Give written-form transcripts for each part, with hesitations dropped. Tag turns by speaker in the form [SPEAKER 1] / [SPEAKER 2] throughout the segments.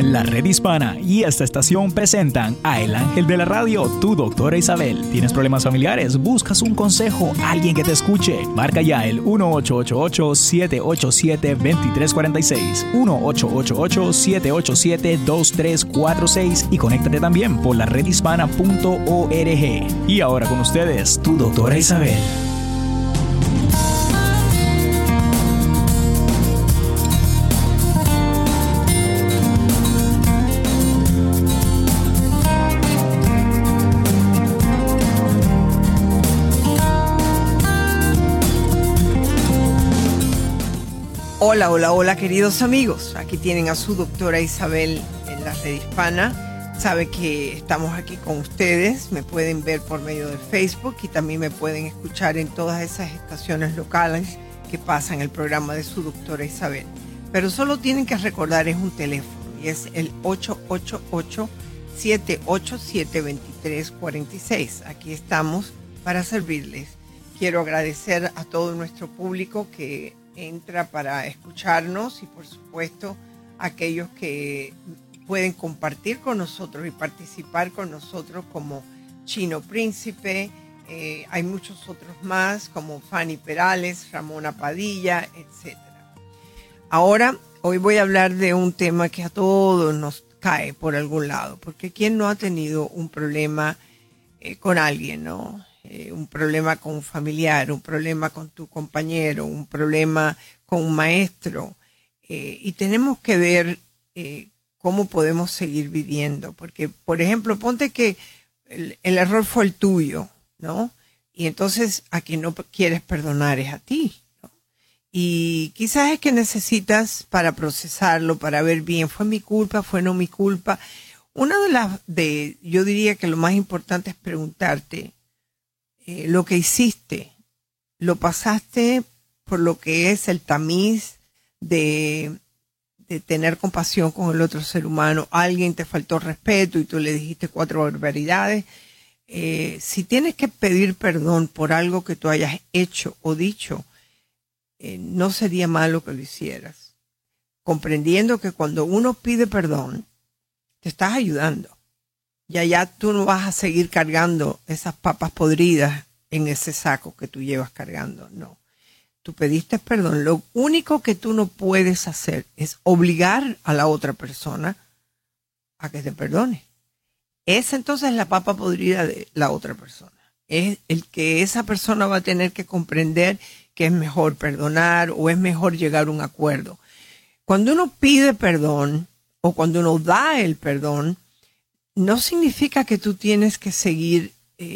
[SPEAKER 1] La Red Hispana y esta estación presentan a El Ángel de la Radio, tu doctora Isabel. ¿Tienes problemas familiares? ¿Buscas un consejo? ¿Alguien que te escuche? Marca ya el 1-888-787-2346, 1-888-787-2346 y conéctate también por la redhispana.org. Y ahora con ustedes, tu doctora Isabel.
[SPEAKER 2] Hola, hola, hola queridos amigos, aquí tienen a su doctora Isabel en la Red Hispana. Sabe que estamos aquí con ustedes, me pueden ver por medio de Facebook y también me pueden escuchar en todas esas estaciones locales que pasan el programa de su doctora Isabel. Pero solo tienen que recordar, es un teléfono y es el 888-787-2346. Aquí estamos para servirles. Quiero agradecer a todo nuestro público que entra para escucharnos y por supuesto aquellos que pueden compartir con nosotros y participar con nosotros como Chino Príncipe, hay muchos otros más como Fanny Perales, Ramona Padilla, etc. Ahora, hoy voy a hablar de un tema que a todos nos cae por algún lado, porque ¿quién no ha tenido un problema con alguien, no? Un problema con un familiar, un problema con tu compañero, un problema con un maestro. Y tenemos que ver cómo podemos seguir viviendo. Porque, por ejemplo, ponte que el error fue el tuyo, ¿no? Y entonces a quien no quieres perdonar es a ti, ¿no? Y quizás es que necesitas para procesarlo, para ver bien, ¿fue mi culpa? ¿Fue no mi culpa? Yo diría que lo más importante es preguntarte, lo que hiciste, lo pasaste por lo que es el tamiz de tener compasión con el otro ser humano. Alguien te faltó respeto y tú le dijiste 4 barbaridades. Si tienes que pedir perdón por algo que tú hayas hecho o dicho, no sería malo que lo hicieras. Comprendiendo que cuando uno pide perdón, te estás ayudando. Y allá tú no vas a seguir cargando esas papas podridas en ese saco que tú llevas cargando, no. Tú pediste perdón. Lo único que tú no puedes hacer es obligar a la otra persona a que te perdone. Esa entonces es la papa podrida de la otra persona. Es el que esa persona va a tener que comprender que es mejor perdonar o es mejor llegar a un acuerdo. Cuando uno pide perdón o cuando uno da el perdón, no significa que tú tienes que seguir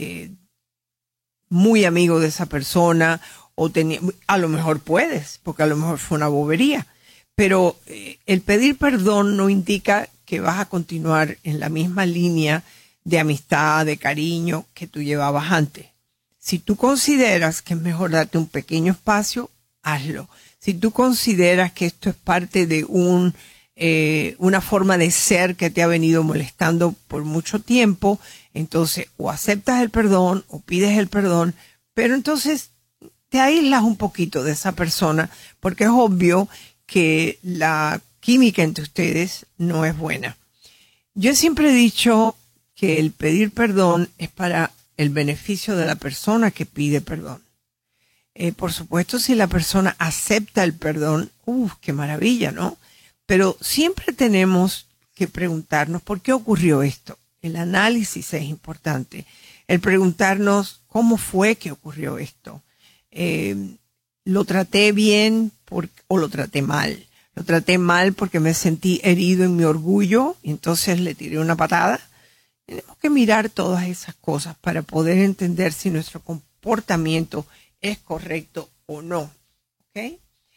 [SPEAKER 2] muy amigo de esa persona a lo mejor puedes, porque a lo mejor fue una bobería, pero el pedir perdón no indica que vas a continuar en la misma línea de amistad, de cariño que tú llevabas antes. Si tú consideras que es mejor darte un pequeño espacio, hazlo. Si tú consideras que esto es parte de una forma de ser que te ha venido molestando por mucho tiempo, entonces o aceptas el perdón o pides el perdón, pero entonces te aíslas un poquito de esa persona porque es obvio que la química entre ustedes no es buena. Yo siempre he dicho que el pedir perdón es para el beneficio de la persona que pide perdón. Por supuesto, si la persona acepta el perdón, qué maravilla, ¿no? Pero siempre tenemos que preguntarnos por qué ocurrió esto. El análisis es importante. El preguntarnos cómo fue que ocurrió esto. ¿Lo traté bien o lo traté mal? Lo traté mal porque me sentí herido en mi orgullo y entonces le tiré una patada. Tenemos que mirar todas esas cosas para poder entender si nuestro comportamiento es correcto o no. ¿Okay?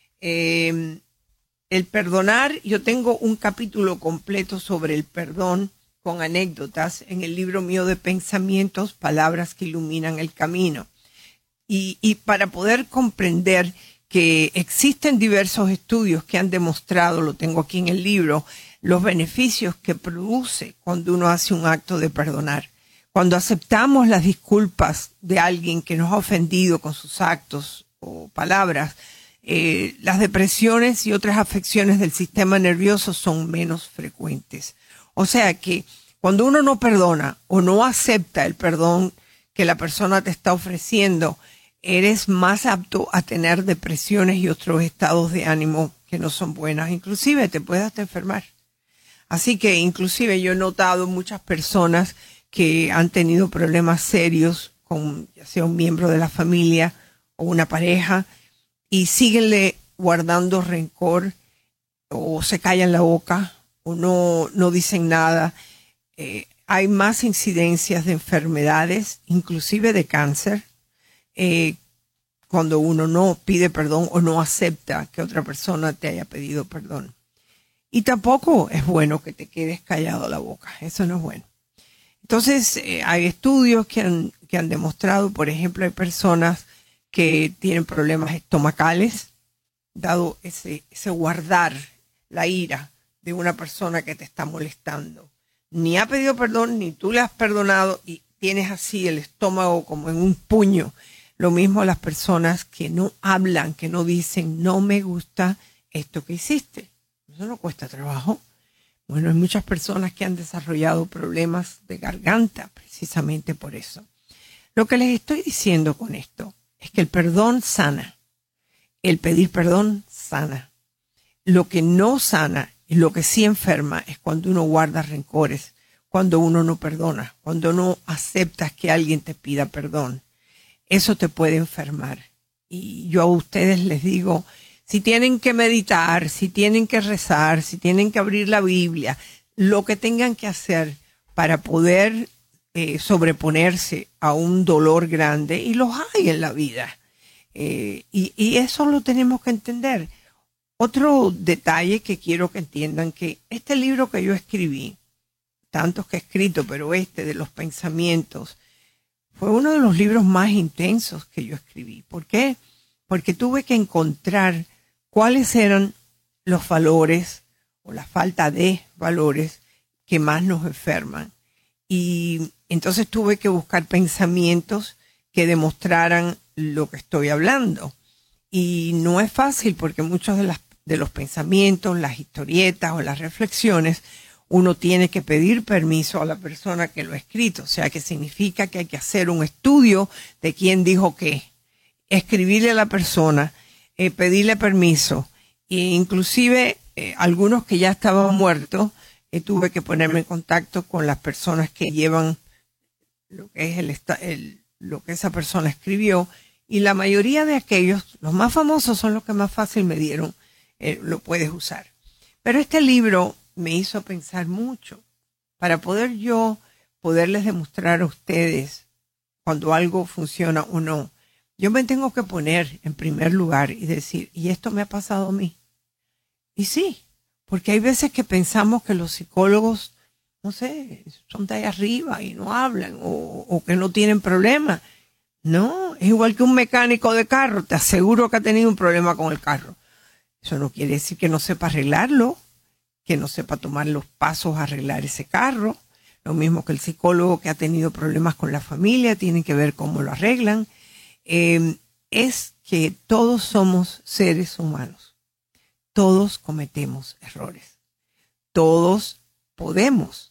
[SPEAKER 2] El perdonar, yo tengo un capítulo completo sobre el perdón con anécdotas en el libro mío de pensamientos, palabras que iluminan el camino. Y para poder comprender que existen diversos estudios que han demostrado, lo tengo aquí en el libro, los beneficios que produce cuando uno hace un acto de perdonar. Cuando aceptamos las disculpas de alguien que nos ha ofendido con sus actos o palabras, Las depresiones y otras afecciones del sistema nervioso son menos frecuentes. O sea que cuando uno no perdona o no acepta el perdón que la persona te está ofreciendo, eres más apto a tener depresiones y otros estados de ánimo que no son buenos. Inclusive te puedes hasta enfermar. Así que inclusive yo he notado muchas personas que han tenido problemas serios con ya sea un miembro de la familia o una pareja y síguenle guardando rencor o se callan la boca o no dicen nada. Hay más incidencias de enfermedades, inclusive de cáncer, cuando uno no pide perdón o no acepta que otra persona te haya pedido perdón. Y tampoco es bueno que te quedes callado la boca, eso no es bueno. Entonces, hay estudios que han demostrado, por ejemplo, hay personas que tienen problemas estomacales, dado ese guardar la ira de una persona que te está molestando. Ni ha pedido perdón, ni tú le has perdonado y tienes así el estómago como en un puño. Lo mismo las personas que no hablan, que no dicen, no me gusta esto que hiciste. Eso no cuesta trabajo. Bueno, hay muchas personas que han desarrollado problemas de garganta precisamente por eso. Lo que les estoy diciendo con esto es que el perdón sana. El pedir perdón sana. Lo que no sana y lo que sí enferma es cuando uno guarda rencores, cuando uno no perdona, cuando no aceptas que alguien te pida perdón. Eso te puede enfermar. Y yo a ustedes les digo, si tienen que meditar, si tienen que rezar, si tienen que abrir la Biblia, lo que tengan que hacer para poder sobreponerse a un dolor grande, y los hay en la vida. Y eso lo tenemos que entender. Otro detalle que quiero que entiendan, que este libro que yo escribí, tantos que he escrito, pero de los pensamientos, fue uno de los libros más intensos que yo escribí. ¿Por qué? Porque tuve que encontrar cuáles eran los valores o la falta de valores que más nos enferman. Y entonces tuve que buscar pensamientos que demostraran lo que estoy hablando. Y no es fácil porque muchos de los pensamientos, las historietas o las reflexiones, uno tiene que pedir permiso a la persona que lo ha escrito. O sea, que significa que hay que hacer un estudio de quién dijo qué. Escribirle a la persona, pedirle permiso. E inclusive algunos que ya estaban muertos, tuve que ponerme en contacto con las personas que llevan lo que es lo que esa persona escribió. Y la mayoría de aquellos, los más famosos son los que más fácil me dieron, lo puedes usar. Pero este libro me hizo pensar mucho para poderles demostrar a ustedes cuando algo funciona o no. Yo me tengo que poner en primer lugar y decir, ¿y esto me ha pasado a mí? Y sí, porque hay veces que pensamos que los psicólogos, no sé, son de ahí arriba y no hablan o que no tienen problemas. No, es igual que un mecánico de carro. Te aseguro que ha tenido un problema con el carro. Eso no quiere decir que no sepa arreglarlo, que no sepa tomar los pasos a arreglar ese carro. Lo mismo que el psicólogo que ha tenido problemas con la familia, tiene que ver cómo lo arreglan. Es que todos somos seres humanos. Todos cometemos errores. Todos podemos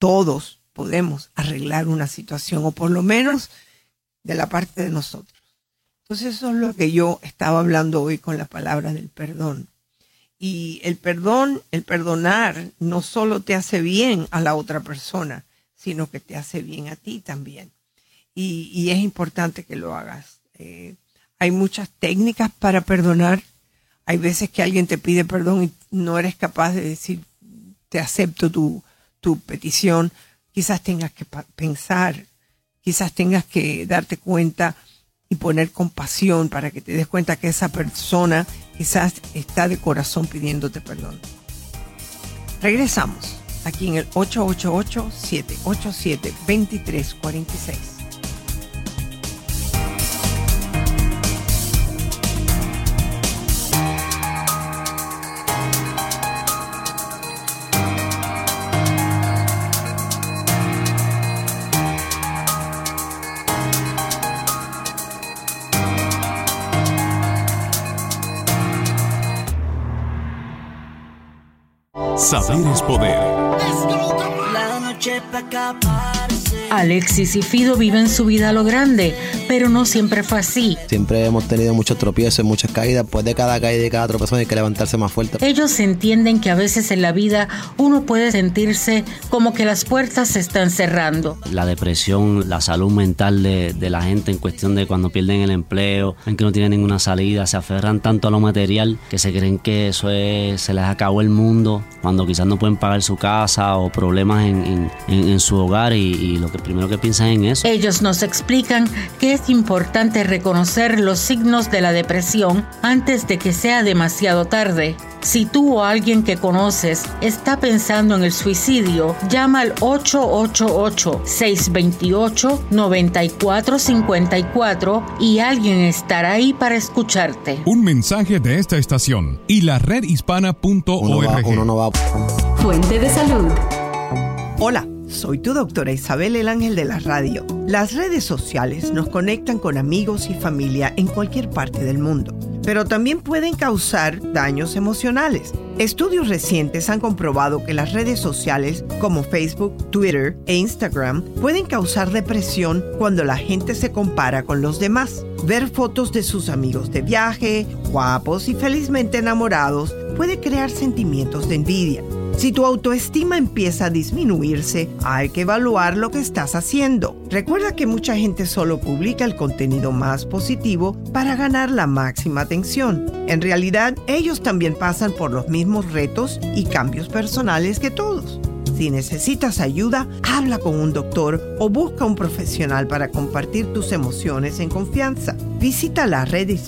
[SPEAKER 2] arreglar una situación, o por lo menos de la parte de nosotros. Entonces eso es lo que yo estaba hablando hoy con la palabra del perdón. Y el perdonar no solo te hace bien a la otra persona, sino que te hace bien a ti también. Y es importante que lo hagas. Hay muchas técnicas para perdonar. Hay veces que alguien te pide perdón y no eres capaz de decir, te acepto tu petición. Quizás tengas que pensar, quizás tengas que darte cuenta y poner compasión para que te des cuenta que esa persona quizás está de corazón pidiéndote perdón. Regresamos aquí en el 888-787-2346.
[SPEAKER 3] Saber es poder.
[SPEAKER 4] Alexis y Fido viven su vida a lo grande, pero no siempre fue así.
[SPEAKER 5] Siempre hemos tenido muchos tropiezos, muchas caídas. Pues de cada caída y de cada tropezón hay que levantarse más fuerte.
[SPEAKER 4] Ellos entienden que a veces en la vida uno puede sentirse como que las puertas se están cerrando.
[SPEAKER 6] La depresión, la salud mental de la gente en cuestión de cuando pierden el empleo, en que no tienen ninguna salida, se aferran tanto a lo material que se creen que eso se les acabó el mundo, cuando quizás no pueden pagar su casa o problemas en su hogar y lo que primero que piensan en eso.
[SPEAKER 4] Ellos nos explican que es importante reconocer los signos de la depresión antes de que sea demasiado tarde. Si tú o alguien que conoces está pensando en el suicidio, llama al 888-628-9454 y alguien estará ahí para escucharte.
[SPEAKER 3] Un mensaje de esta estación y la redhispana.org.
[SPEAKER 7] Fuente de salud.
[SPEAKER 2] Hola, soy tu doctora Isabel, el ángel de la radio. Las redes sociales nos conectan con amigos y familia en cualquier parte del mundo, pero también pueden causar daños emocionales. Estudios recientes han comprobado que las redes sociales como Facebook, Twitter e Instagram pueden causar depresión cuando la gente se compara con los demás. Ver fotos de sus amigos de viaje, guapos y felizmente enamorados puede crear sentimientos de envidia. Si tu autoestima empieza a disminuirse, hay que evaluar lo que estás haciendo. Recuerda que mucha gente solo publica el contenido más positivo para ganar la máxima atención. En realidad, ellos también pasan por los mismos retos y cambios personales que todos. Si necesitas ayuda, habla con un doctor o busca un profesional para compartir tus emociones en confianza. Visita la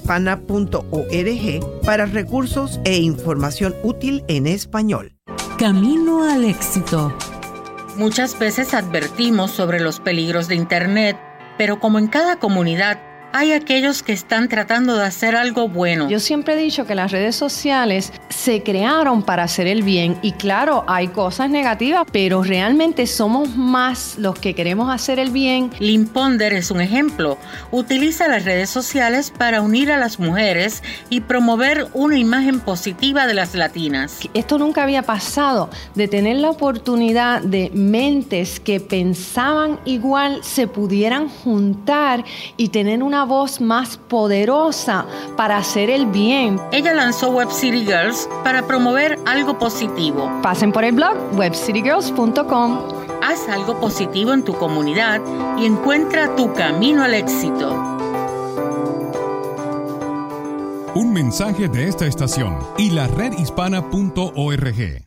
[SPEAKER 2] redhispana.org para recursos e información útil en español.
[SPEAKER 7] Camino al éxito.
[SPEAKER 4] Muchas veces advertimos sobre los peligros de Internet, pero como en cada comunidad, hay aquellos que están tratando de hacer algo bueno.
[SPEAKER 8] Yo siempre he dicho que las redes sociales se crearon para hacer el bien y claro, hay cosas negativas, pero realmente somos más los que queremos hacer el bien.
[SPEAKER 4] Lynn Ponder es un ejemplo. Utiliza las redes sociales para unir a las mujeres y promover una imagen positiva de las latinas.
[SPEAKER 8] Esto nunca había pasado, de tener la oportunidad de mentes que pensaban igual se pudieran juntar y tener una voz más poderosa para hacer el bien.
[SPEAKER 4] Ella lanzó Web City Girls para promover algo positivo.
[SPEAKER 8] Pasen por el blog webcitygirls.com.
[SPEAKER 4] Haz algo positivo en tu comunidad y encuentra tu camino al éxito.
[SPEAKER 3] Un mensaje de esta estación y la redhispana.org.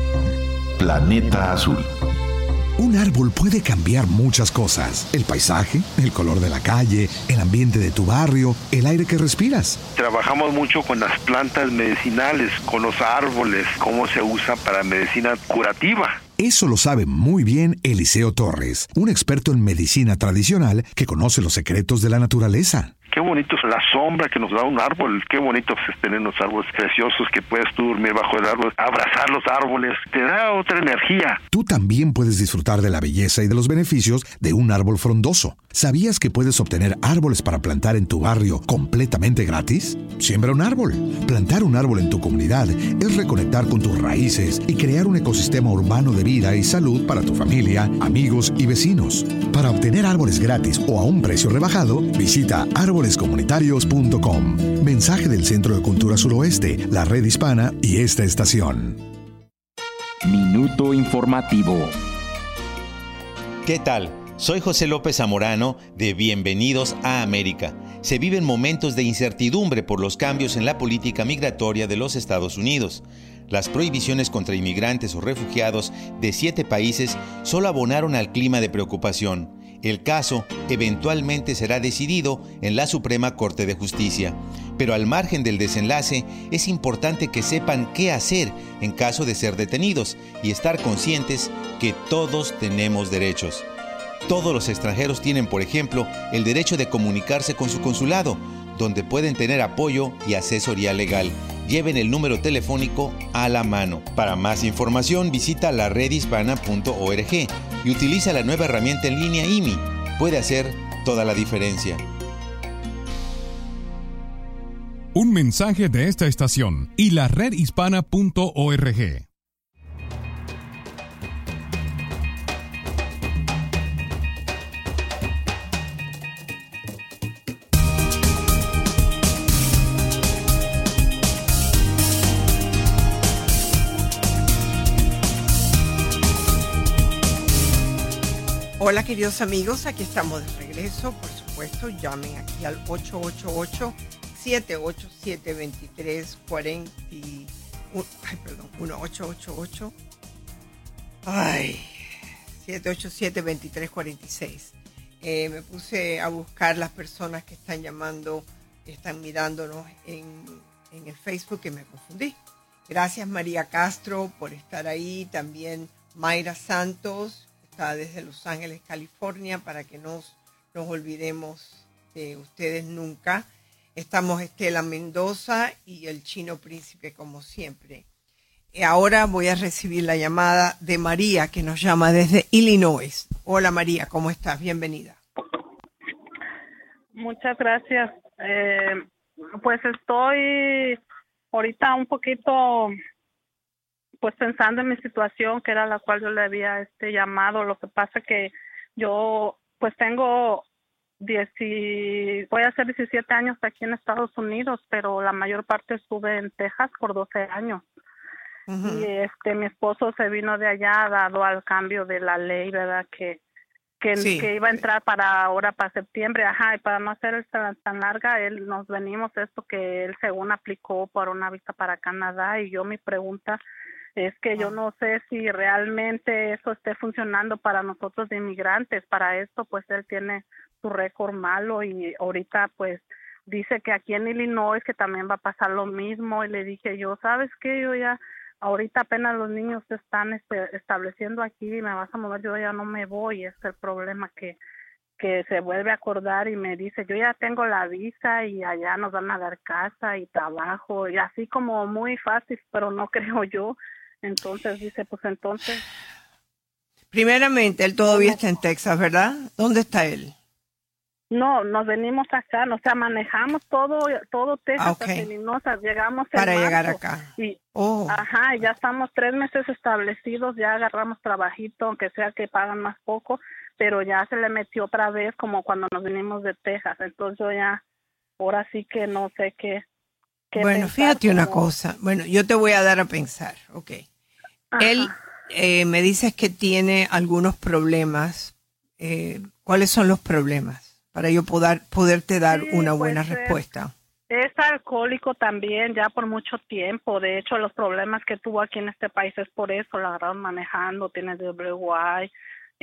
[SPEAKER 9] Planeta Azul.
[SPEAKER 10] Un árbol puede cambiar muchas cosas. El paisaje, el color de la calle, el ambiente de tu barrio, el aire que respiras.
[SPEAKER 11] Trabajamos mucho con las plantas medicinales, con los árboles, cómo se usa para medicina curativa.
[SPEAKER 10] Eso lo sabe muy bien Eliseo Torres, un experto en medicina tradicional que conoce los secretos de la naturaleza.
[SPEAKER 11] Qué bonito es la sombra que nos da un árbol, qué bonito es tener unos árboles preciosos que puedes tú dormir bajo el árbol, abrazar los árboles, te da otra energía.
[SPEAKER 10] Tú también puedes disfrutar de la belleza y de los beneficios de un árbol frondoso. ¿Sabías que puedes obtener árboles para plantar en tu barrio completamente gratis? Siembra un árbol. Plantar un árbol en tu comunidad es reconectar con tus raíces y crear un ecosistema urbano de vida y salud para tu familia, amigos y vecinos. Para obtener árboles gratis o a un precio rebajado, visita arbolescomunitarios.com. Mensaje del Centro de Cultura Suroeste, la Red Hispana y esta estación.
[SPEAKER 9] Minuto informativo.
[SPEAKER 12] ¿Qué tal? Soy José López Zamorano de Bienvenidos a América. Se viven momentos de incertidumbre por los cambios en la política migratoria de los Estados Unidos. Las prohibiciones contra inmigrantes o refugiados de 7 países solo abonaron al clima de preocupación. El caso eventualmente será decidido en la Suprema Corte de Justicia. Pero al margen del desenlace, es importante que sepan qué hacer en caso de ser detenidos y estar conscientes que todos tenemos derechos. Todos los extranjeros tienen, por ejemplo, el derecho de comunicarse con su consulado, donde pueden tener apoyo y asesoría legal. Lleven el número telefónico a la mano. Para más información, visita la redhispana.org y utiliza la nueva herramienta en línea IMI. Puede hacer toda la diferencia.
[SPEAKER 3] Un mensaje de esta estación y la redhispana.org.
[SPEAKER 2] Hola queridos amigos, aquí estamos de regreso. Por supuesto, llamen aquí al 888-787-2340. Ay, perdón, 1-888. 787-2346. Me puse a buscar las personas que están llamando, que están mirándonos en el Facebook, y me confundí. Gracias María Castro por estar ahí. También Mayra Santos está desde Los Ángeles, California, para que nos olvidemos de ustedes nunca. Estamos Estela Mendoza y el Chino Príncipe, como siempre. Ahora voy a recibir la llamada de María, que nos llama desde Illinois. Hola María, ¿cómo estás? Bienvenida.
[SPEAKER 13] Muchas gracias. Pues estoy ahorita un poquito pues pensando en mi situación, que era la cual yo le había llamado. Lo que pasa que yo pues tengo voy a hacer 17 años aquí en Estados Unidos, pero la mayor parte estuve en Texas por 12 años. Uh-huh. Y mi esposo se vino de allá dado al cambio de la ley, ¿verdad? Que iba a entrar para septiembre, y para no hacer tan larga, nos venimos que él según aplicó por una visa para Canadá, y mi pregunta es que yo no sé si realmente eso esté funcionando para nosotros de inmigrantes. Para esto pues él tiene su récord malo, y ahorita pues dice que aquí en Illinois que también va a pasar lo mismo, y le dije yo, ¿sabes qué? Yo ya ahorita apenas los niños se están estableciendo aquí y me vas a mover, yo ya no me voy. Es el problema que se vuelve a acordar y me dice, yo ya tengo la visa y allá nos van a dar casa y trabajo, y así como muy fácil, pero no creo yo. Entonces dice, pues entonces...
[SPEAKER 2] Primeramente, él todavía está en Texas, ¿verdad? ¿Dónde está él?
[SPEAKER 13] No, nos venimos acá, manejamos todo Texas, hasta Illinois, llegamos
[SPEAKER 2] para llegar acá.
[SPEAKER 13] Y, ya estamos 3 meses establecidos, ya agarramos trabajito, aunque sea que pagan más poco, pero ya se le metió otra vez como cuando nos vinimos de Texas. Entonces yo ya, ahora sí que no sé qué
[SPEAKER 2] bueno, pensar, fíjate una cosa. Bueno, yo te voy a dar a pensar, ok. Ajá. Él me dices que tiene algunos problemas. ¿Cuáles son los problemas? Para yo poderte dar una buena respuesta.
[SPEAKER 13] Es alcohólico también, ya por mucho tiempo. De hecho, los problemas que tuvo aquí en este país es por eso. Lo agarraron manejando, tiene DWI.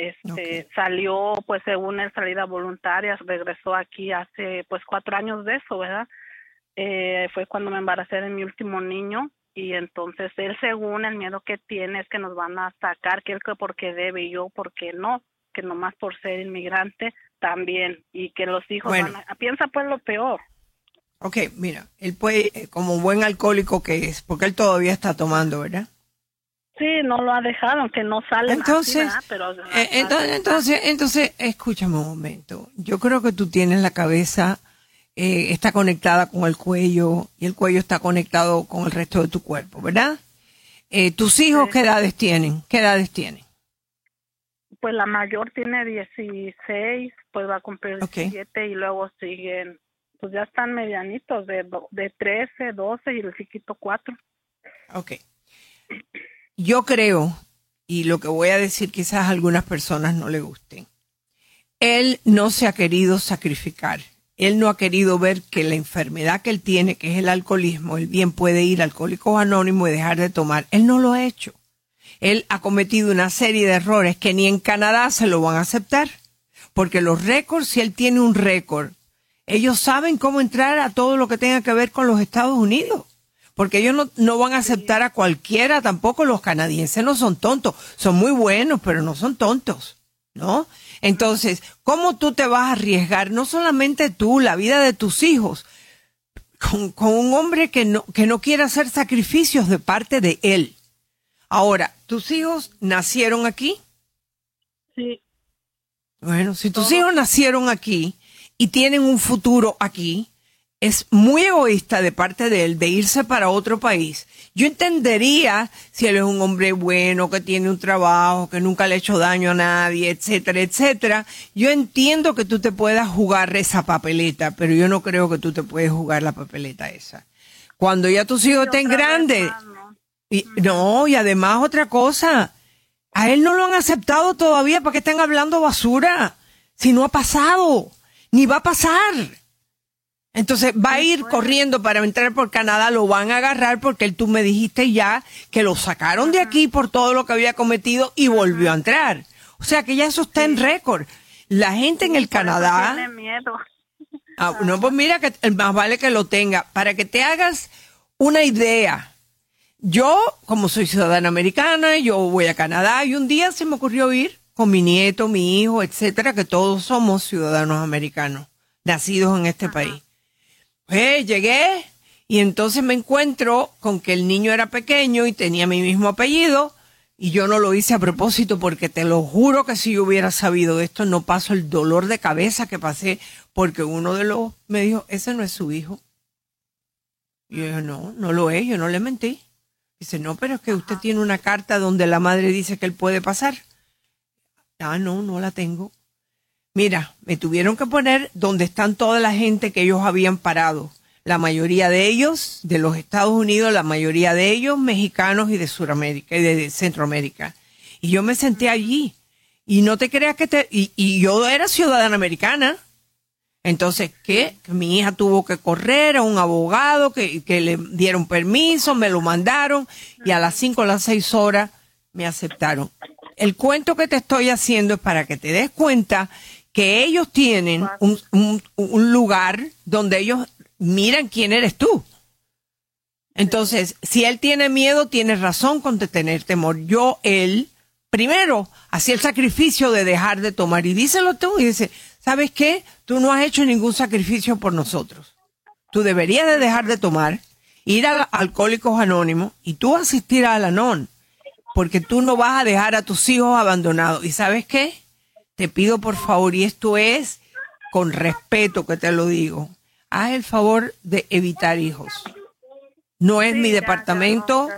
[SPEAKER 13] Salió, pues según él, salida voluntaria. Regresó aquí hace, pues 4 años de eso, ¿verdad? Fue cuando me embaracé de mi último niño. Y entonces él, según el miedo que tiene, es que nos van a sacar, que él que porque debe y yo porque no, que nomás por ser inmigrante también, y que los hijos piensa pues lo peor.
[SPEAKER 2] Ok, mira, él puede, como buen alcohólico que es, porque él todavía está tomando, ¿verdad?
[SPEAKER 13] Sí, no lo ha dejado, aunque no sale.
[SPEAKER 2] Entonces,
[SPEAKER 13] así, pero
[SPEAKER 2] entonces, escúchame un momento. Yo creo que tú tienes la cabeza, está conectada con el cuello, y el cuello está conectado con el resto de tu cuerpo, ¿verdad? ¿Tus hijos qué edades tienen?
[SPEAKER 13] Pues la mayor tiene 16, pues va a cumplir 17, y luego siguen, pues ya están medianitos, de 13, 12 y el chiquito 4.
[SPEAKER 2] Ok. Yo creo, y lo que voy a decir quizás a algunas personas no le gusten, él no se ha querido sacrificar. Él no ha querido ver que la enfermedad que él tiene, que es el alcoholismo, él bien puede ir a Alcohólicos Anónimos y dejar de tomar. Él no lo ha hecho. Él ha cometido una serie de errores que ni en Canadá se lo van a aceptar. Porque los récords, si él tiene un récord, ellos saben cómo entrar a todo lo que tenga que ver con los Estados Unidos. Porque ellos no van a aceptar a cualquiera, tampoco los canadienses no son tontos. Son muy buenos, pero no son tontos, ¿no? Entonces, ¿cómo tú te vas a arriesgar? No solamente tú, la vida de tus hijos, con un hombre que no quiere hacer sacrificios de parte de él. Ahora, ¿tus hijos nacieron aquí?
[SPEAKER 13] Sí.
[SPEAKER 2] Bueno, si tus hijos nacieron aquí y tienen un futuro aquí, es muy egoísta de parte de él de irse para otro país. Yo entendería si él es un hombre bueno, que tiene un trabajo, que nunca le ha hecho daño a nadie, etcétera, etcétera. Yo entiendo que tú te puedas jugar esa papeleta, pero yo no creo que tú te puedes jugar la papeleta esa. Cuando ya tus hijos estén grandes... Y además otra cosa, A él no lo han aceptado todavía. ¿Para qué están hablando basura? Si no ha pasado, ni va a pasar. Entonces va a ir corriendo para entrar por Canadá, lo van a agarrar porque tú me dijiste ya que lo sacaron de aquí por todo lo que había cometido y volvió a entrar. O sea que ya eso está en récord. La gente en el Canadá...
[SPEAKER 13] Tiene miedo.
[SPEAKER 2] No, pues mira, que más vale que lo tenga. Para que te hagas una idea, yo, como soy ciudadana americana, yo voy a Canadá y un día se me ocurrió ir con mi nieto, mi hijo, etcétera, que todos somos ciudadanos americanos, nacidos en este país. Pues llegué y entonces me encuentro con que el niño era pequeño y tenía mi mismo apellido y yo no lo hice a propósito porque te lo juro que si yo hubiera sabido esto no paso el dolor de cabeza que pasé porque uno de los me dijo, ese no es su hijo. Y yo dije, no lo es, yo no le mentí. Dice, no, pero es que usted tiene una carta donde la madre dice que él puede pasar. No la tengo. Mira, me tuvieron que poner donde están toda la gente que ellos habían parado. La mayoría de ellos de los Estados Unidos, la mayoría de ellos mexicanos y de Sudamérica y de Centroamérica. Y yo me senté allí. Y no te creas que y yo era ciudadana americana. Entonces, ¿qué? Que mi hija tuvo que correr a un abogado, que le dieron permiso, me lo mandaron y a las 5 o las 6 horas me aceptaron. El cuento que te estoy haciendo es para que te des cuenta que ellos tienen un lugar donde ellos miran quién eres tú. Entonces, si él tiene miedo, tienes razón con tener temor. Él, primero, hacía el sacrificio de dejar de tomar. Y díselo tú, y dice, ¿sabes qué? Tú no has hecho ningún sacrificio por nosotros. Tú deberías de dejar de tomar, ir a Alcohólicos Anónimos y tú asistir a Al-Anon, porque tú no vas a dejar a tus hijos abandonados. ¿Y sabes qué? Te pido por favor, y esto es con respeto que te lo digo, haz el favor de evitar hijos. No es mi departamento.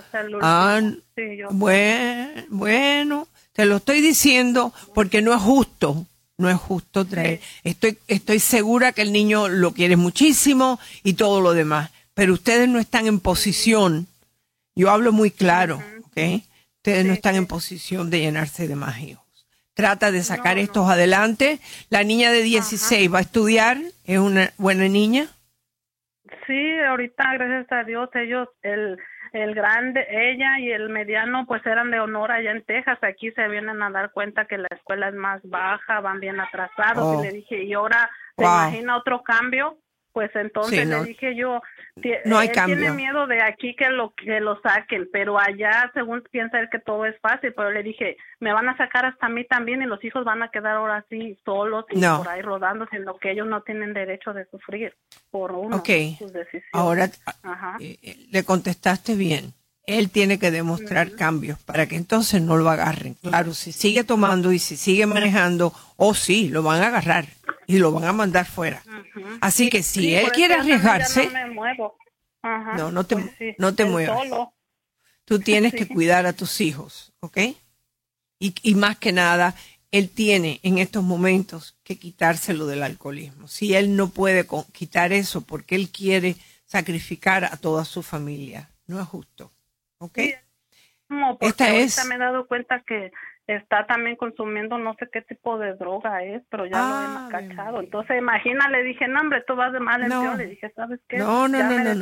[SPEAKER 2] Bueno, te lo estoy diciendo porque no es justo. No es justo traer. Estoy segura que el niño lo quiere muchísimo y todo lo demás, pero ustedes no están en posición, yo hablo muy claro, ¿ok? Ustedes no están en posición de llenarse de más hijos. Trata de sacar estos adelante. La niña de 16 va a estudiar, es una buena niña.
[SPEAKER 13] Sí, ahorita gracias a Dios ellos, el grande, ella y el mediano pues eran de honor allá en Texas. Aquí se vienen a dar cuenta que la escuela es más baja, van bien atrasados. Y le dije, y ahora se imagina otro cambio. Pues entonces le dije yo,
[SPEAKER 2] no hay
[SPEAKER 13] él
[SPEAKER 2] cambio.
[SPEAKER 13] Tiene miedo de aquí que lo saquen, pero allá según piensa él que todo es fácil. Pero le dije, me van a sacar hasta a mí también y los hijos van a quedar ahora así solos y por ahí rodando, siendo que ellos no tienen derecho de sufrir por sus decisiones.
[SPEAKER 2] Ahora le contestaste bien. Él tiene que demostrar cambios para que entonces no lo agarren. Claro, si sigue tomando y si sigue manejando, sí, lo van a agarrar y lo van a mandar fuera. Así que si él quiere arriesgarse,
[SPEAKER 13] no me muevo.
[SPEAKER 2] No te muevas.
[SPEAKER 13] Solo.
[SPEAKER 2] Tú tienes que cuidar a tus hijos, ¿ok? Y más que nada, él tiene en estos momentos que quitárselo del alcoholismo. Si él no puede quitar eso porque él quiere sacrificar a toda su familia, no es justo. ¿Ok?
[SPEAKER 13] Sí, me he dado cuenta que está también consumiendo no sé qué tipo de droga es, pero ya lo hemos cachado. Entonces, imagina, le dije, no, hombre, tú vas de mal en peor. Le dije, ¿sabes qué?
[SPEAKER 2] No.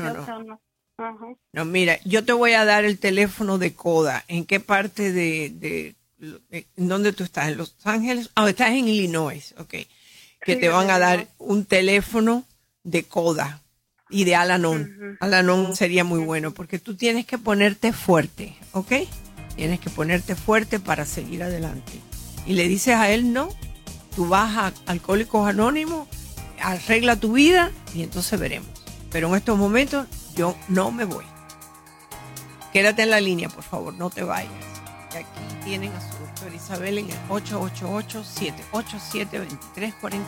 [SPEAKER 2] No, mira, yo te voy a dar el teléfono de CODA. ¿En qué parte de dónde tú estás? ¿En Los Ángeles? Estás en Illinois, ok. Que te van a dar un teléfono de CODA. Y de Al-Anon. Al-Anon sería muy bueno porque tú tienes que ponerte fuerte, ¿ok? Tienes que ponerte fuerte para seguir adelante. Y le dices a él, no, tú vas a Alcohólicos Anónimos, arregla tu vida y entonces veremos. Pero en estos momentos yo no me voy. Quédate en la línea, por favor, no te vayas. Y aquí tienen a su doctora Isabel en el 888-787-2346.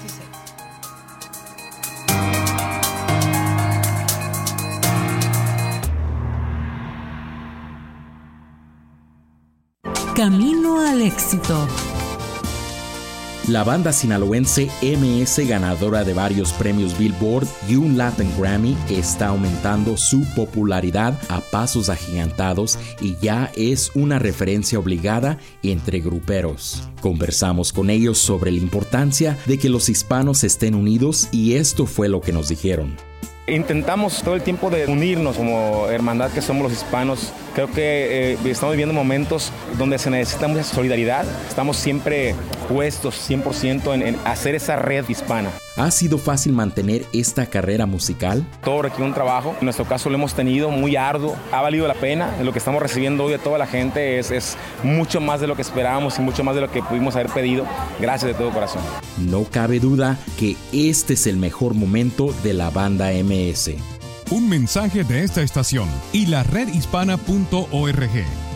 [SPEAKER 7] Camino al éxito.
[SPEAKER 14] La banda sinaloense MS, ganadora de varios premios Billboard y un Latin Grammy, está aumentando su popularidad a pasos agigantados y ya es una referencia obligada entre gruperos. Conversamos con ellos sobre la importancia de que los hispanos estén unidos y esto fue lo que nos dijeron.
[SPEAKER 15] Intentamos todo el tiempo de unirnos como hermandad que somos los hispanos. Creo que estamos viviendo momentos donde se necesita mucha solidaridad. Estamos siempre puestos 100% en hacer esa red hispana.
[SPEAKER 14] ¿Ha sido fácil mantener esta carrera musical?
[SPEAKER 15] Todo requiere un trabajo. En nuestro caso lo hemos tenido muy arduo. Ha valido la pena. Lo que estamos recibiendo hoy de toda la gente es mucho más de lo que esperábamos y mucho más de lo que pudimos haber pedido. Gracias de todo corazón.
[SPEAKER 14] No cabe duda que este es el mejor momento de la banda MS.
[SPEAKER 3] Un mensaje de esta estación y la redhispana.org.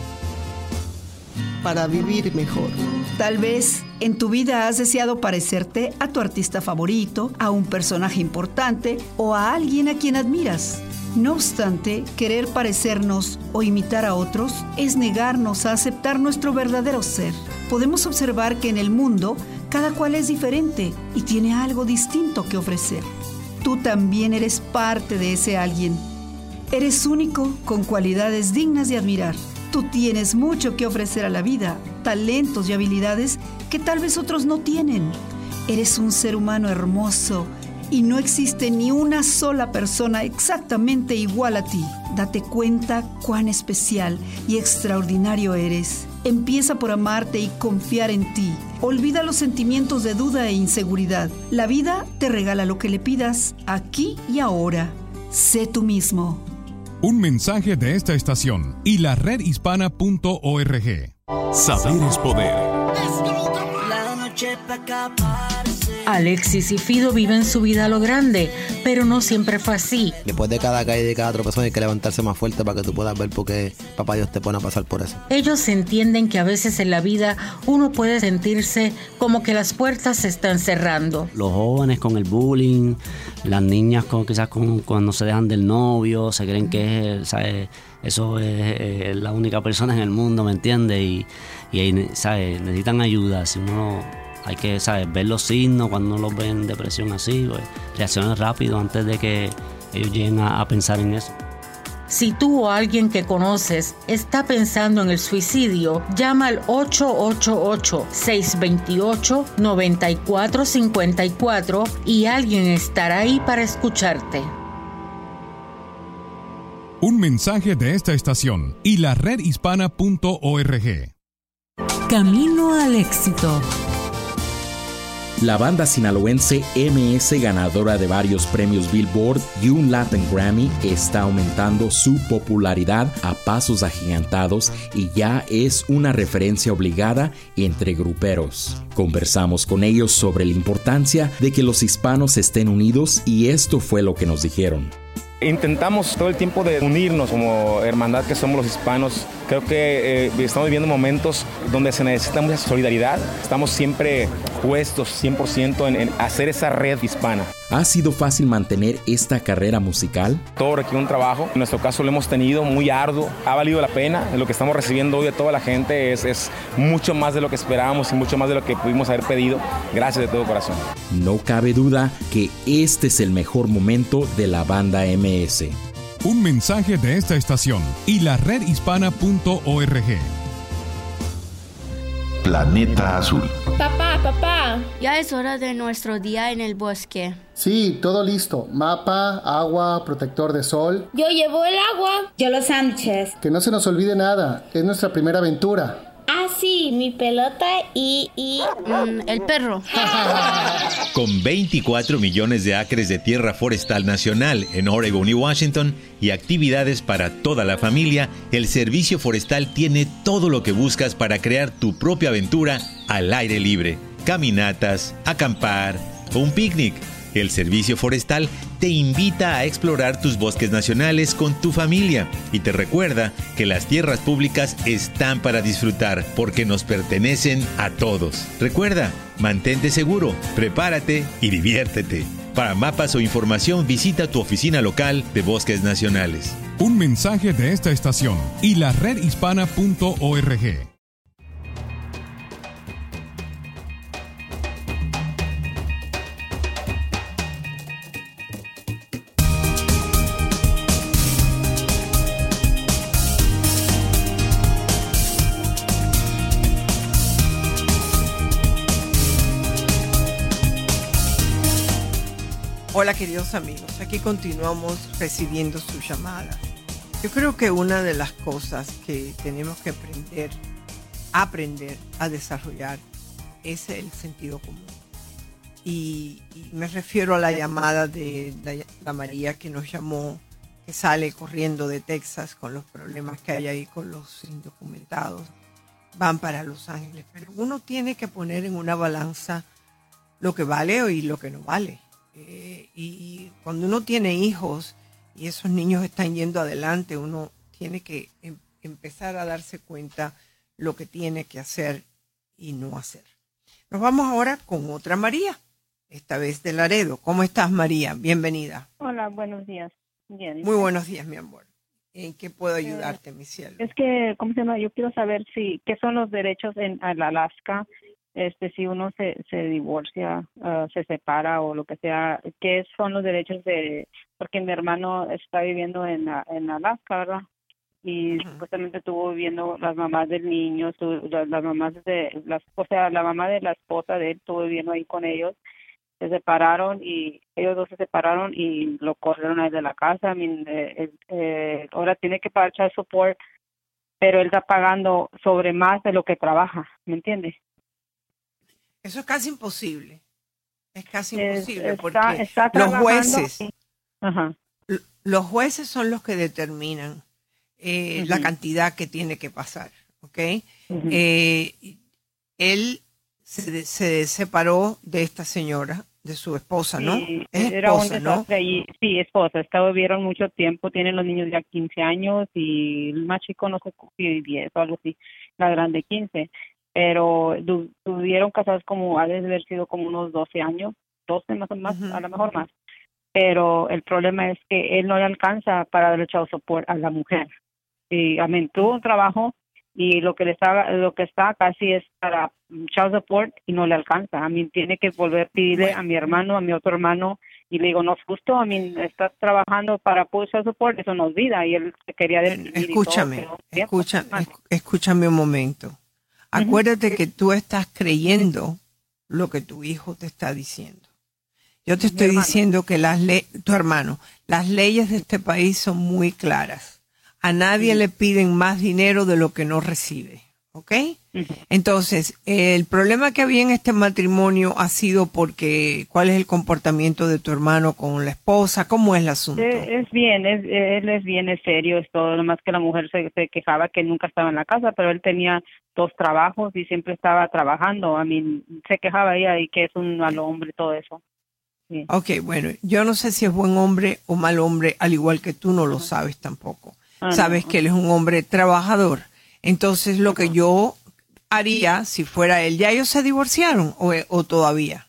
[SPEAKER 16] Para vivir mejor. Tal vez en tu vida has deseado parecerte a tu artista favorito, a un personaje importante o a alguien a quien admiras. No obstante, querer parecernos o imitar a otros es negarnos a aceptar nuestro verdadero ser. Podemos observar que en el mundo cada cual es diferente y tiene algo distinto que ofrecer. Tú también eres parte de ese alguien. Eres único, con cualidades dignas de admirar. Tú tienes mucho que ofrecer a la vida, talentos y habilidades que tal vez otros no tienen. Eres un ser humano hermoso y no existe ni una sola persona exactamente igual a ti. Date cuenta cuán especial y extraordinario eres. Empieza por amarte y confiar en ti. Olvida los sentimientos de duda e inseguridad. La vida te regala lo que le pidas aquí y ahora. Sé tú mismo.
[SPEAKER 3] Un mensaje de esta estación y la redhispana.org. Saber es poder.
[SPEAKER 4] Alexis y Fido viven su vida a lo grande, pero no siempre fue así.
[SPEAKER 5] Después de cada caída y de cada tropezón hay que levantarse más fuerte para que tú puedas ver por qué papá Dios te pone a pasar por eso.
[SPEAKER 4] Ellos entienden que a veces en la vida uno puede sentirse como que las puertas se están cerrando.
[SPEAKER 6] Los jóvenes con el bullying, las niñas quizás cuando se dejan del novio, se creen que ¿sabes? Eso es la única persona en el mundo, ¿me entiendes? Y ahí, ¿sabes? Necesitan ayuda. Si uno hay que, ¿sabes? Ver los signos cuando uno los ve en depresión así, pues, reaccionar rápido antes de que ellos lleguen a pensar en eso.
[SPEAKER 4] Si tú o alguien que conoces está pensando en el suicidio, llama al 888-628-9454 y alguien estará ahí para escucharte.
[SPEAKER 3] Un mensaje de esta estación y la redhispana.org.
[SPEAKER 7] Camino al éxito.
[SPEAKER 14] La banda sinaloense MS, ganadora de varios premios Billboard y un Latin Grammy, está aumentando su popularidad a pasos agigantados y ya es una referencia obligada entre gruperos. Conversamos con ellos sobre la importancia de que los hispanos estén unidos y esto fue lo que nos dijeron.
[SPEAKER 15] Intentamos todo el tiempo de unirnos como hermandad que somos los hispanos. Creo que estamos viviendo momentos donde se necesita mucha solidaridad. Estamos siempre puestos 100% en hacer esa red hispana.
[SPEAKER 14] ¿Ha sido fácil mantener esta carrera musical?
[SPEAKER 15] Todo requiere un trabajo. En nuestro caso lo hemos tenido muy arduo. Ha valido la pena. Lo que estamos recibiendo hoy de toda la gente es mucho más de lo que esperábamos y mucho más de lo que pudimos haber pedido. Gracias de todo corazón.
[SPEAKER 14] No cabe duda que este es el mejor momento de la banda MS.
[SPEAKER 3] Un mensaje de esta estación y la redhispana.org.
[SPEAKER 9] Planeta Azul.
[SPEAKER 17] Papá, ya es hora de nuestro día en el bosque.
[SPEAKER 18] Sí, todo listo. Mapa, agua, protector de sol.
[SPEAKER 17] Yo llevo el agua. Yo los sándwiches.
[SPEAKER 18] Que no se nos olvide nada. Es nuestra primera aventura.
[SPEAKER 17] Ah, sí, mi pelota y el perro.
[SPEAKER 12] Con 24 millones de acres de tierra forestal nacional en Oregon y Washington y actividades para toda la familia, el Servicio Forestal tiene todo lo que buscas para crear tu propia aventura al aire libre. Caminatas, acampar o un picnic. El Servicio Forestal te invita a explorar tus bosques nacionales con tu familia y te recuerda que las tierras públicas están para disfrutar porque nos pertenecen a todos. Recuerda, mantente seguro, prepárate y diviértete. Para mapas o información visita tu oficina local de Bosques Nacionales.
[SPEAKER 3] Un mensaje de esta estación y la redhispana.org.
[SPEAKER 2] Hola queridos amigos, aquí continuamos recibiendo sus llamadas. Yo creo que una de las cosas que tenemos que aprender a desarrollar es el sentido común. Y me refiero a la llamada de la María que nos llamó, que sale corriendo de Texas con los problemas que hay ahí con los indocumentados. Van para Los Ángeles, pero uno tiene que poner en una balanza lo que vale y lo que no vale. Y cuando uno tiene hijos y esos niños están yendo adelante, uno tiene que empezar a darse cuenta lo que tiene que hacer y no hacer. Nos vamos ahora con otra María, esta vez de Laredo. ¿Cómo estás, María? Bienvenida.
[SPEAKER 19] Hola, buenos días. Bien.
[SPEAKER 2] Muy buenos días, mi amor. ¿En qué puedo ayudarte, mi cielo?
[SPEAKER 19] Es que, ¿cómo se llama? Yo quiero saber qué son los derechos en Alaska, si uno se divorcia, se separa o lo que sea, ¿qué son los derechos porque mi hermano está viviendo en Alaska, ¿verdad? Y supuestamente estuvo viviendo las mamás del niño, las mamás la mamá de la esposa de él estuvo viviendo ahí con ellos. Se separaron y ellos dos se separaron y lo corrieron ahí de la casa. Ahora tiene que pagar child support, pero él está pagando sobre más de lo que trabaja, ¿me entiendes?
[SPEAKER 2] Eso es casi imposible. Es casi imposible porque
[SPEAKER 19] está
[SPEAKER 2] los jueces son los que determinan la cantidad que tiene que pasar, ¿ok? Él se separó de esta señora, de su esposa, ¿no?
[SPEAKER 19] Sí,
[SPEAKER 2] es
[SPEAKER 19] era
[SPEAKER 2] esposa,
[SPEAKER 19] un
[SPEAKER 2] ¿no?
[SPEAKER 19] desastre allí. Sí, esposa. Vivieron mucho tiempo, tienen los niños ya 15 años y el más chico no sé si 10 o algo así, la grande 15. Pero tuvieron casados ha de haber sido como unos 12 años, 12 más o menos, a lo mejor más. Pero el problema es que él no le alcanza para darle child support a la mujer. Y tuvo un trabajo y lo que está casi es para child support y no le alcanza. Tiene que volver a pedirle a mi hermano, a mi otro hermano, y le digo, no es justo, estás trabajando para poder child support, eso no es vida, y él se quería decidir.
[SPEAKER 2] Escúchame un momento. Acuérdate que tú estás creyendo lo que tu hijo te está diciendo. Yo te estoy diciendo que las leyes de este país son muy claras. A nadie le piden más dinero de lo que no recibe, ¿ok? Entonces, el problema que había en este matrimonio ha sido porque, ¿cuál es el comportamiento de tu hermano con la esposa? ¿Cómo es el asunto?
[SPEAKER 19] Es bien, él es bien, es serio, es todo, nomás que la mujer se quejaba que nunca estaba en la casa, pero él tenía 2 trabajos y siempre estaba trabajando. Se quejaba ella y que es un mal hombre, todo eso. Sí.
[SPEAKER 2] Ok, bueno, yo no sé si es buen hombre o mal hombre, al igual que tú no lo sabes tampoco. Sabes que él es un hombre trabajador. Entonces, lo que yo haría si fuera él, ¿ya ellos se divorciaron o todavía?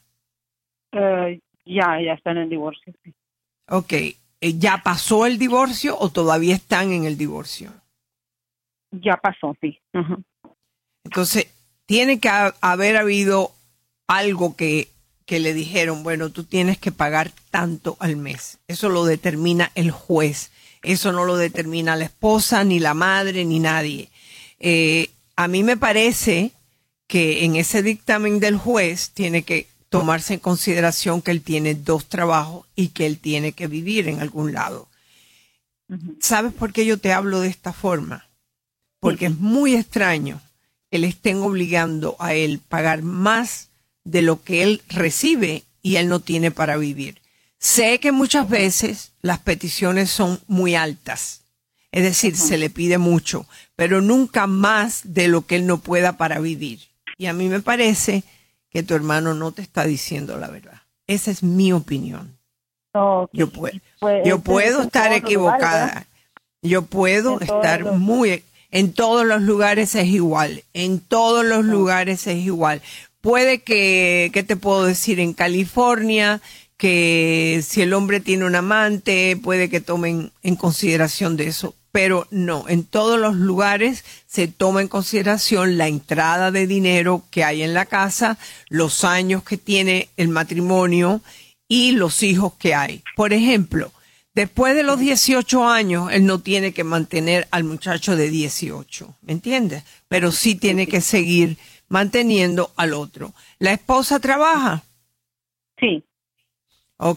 [SPEAKER 19] Ya están en divorcio. Sí.
[SPEAKER 2] Ok, ¿ya pasó el divorcio o todavía están en el divorcio?
[SPEAKER 19] Ya pasó, sí.
[SPEAKER 2] Entonces, tiene que haber habido algo que le dijeron, bueno, tú tienes que pagar tanto al mes. Eso lo determina el juez. Eso no lo determina la esposa, ni la madre, ni nadie. A mí me parece que en ese dictamen del juez tiene que tomarse en consideración que él tiene 2 trabajos y que él tiene que vivir en algún lado. ¿Sabes por qué yo te hablo de esta forma? Porque es muy extraño que le estén obligando a él pagar más de lo que él recibe y él no tiene para vivir. Sé que muchas veces las peticiones son muy altas, es decir, se le pide mucho, pero nunca más de lo que él no pueda para vivir. Y a mí me parece que tu hermano no te está diciendo la verdad. Esa es mi opinión. Yo puedo estar equivocada. Yo puedo estar en todos los lugares es igual. En todos los lugares es igual. Puede que, ¿qué te puedo decir? En California, que si el hombre tiene un amante, puede que tomen en consideración de eso. Pero no, en todos los lugares se toma en consideración la entrada de dinero que hay en la casa, los años que tiene el matrimonio y los hijos que hay. Por ejemplo, después de los 18 años, él no tiene que mantener al muchacho de 18, ¿me entiendes? Pero sí tiene que seguir manteniendo al otro. ¿La esposa trabaja?
[SPEAKER 19] Sí.
[SPEAKER 2] Ok,